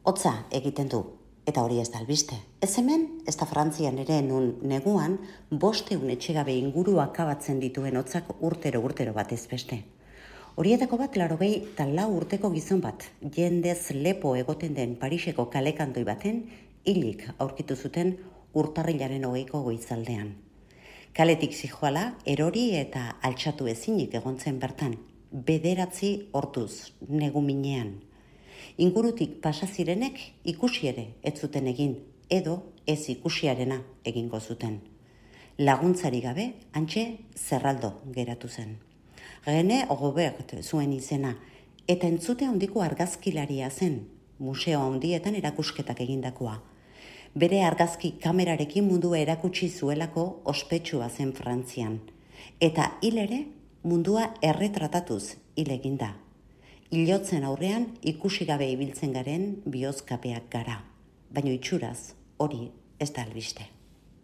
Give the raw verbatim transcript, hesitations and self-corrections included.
Hotza egiten du, eta hori ez da albiste. Ez hemen, ez da Frantzian ere nun neguan, bosteun etxegabe inguru akabatzen dituen hotzak urtero-urtero batez beste. Horietako bat larogei eta lau urteko gizon bat, jendez lepo egoten den Pariseko kalekandoi baten, hilik aurkitu zuten urtarrilaren hogeiko goizaldean. Kaletik zijoala, erori eta altxatu ezinik egontzen bertan, bederatzi hortuz, negu minean. Ingurutik pasazirenek ikusi ere ez zuten egin, edo ez ikusiarena egingo zuten. Laguntzari gabe, hantxe zerraldo geratu zen. Rene Robert zuen izena, eta entzute handiko argazkilaria zen, museo handietan erakusketak egindakoa. Bere argazki kamerarekin mundua erakutsi zuelako ospetsua zen Frantzian, eta hil ere mundua erretratatuz hil eginda. Hilotzen aurrean ikusi gabe ibiltzen garen bihozkapeak gara, baina itxuraz hori ez da albiste.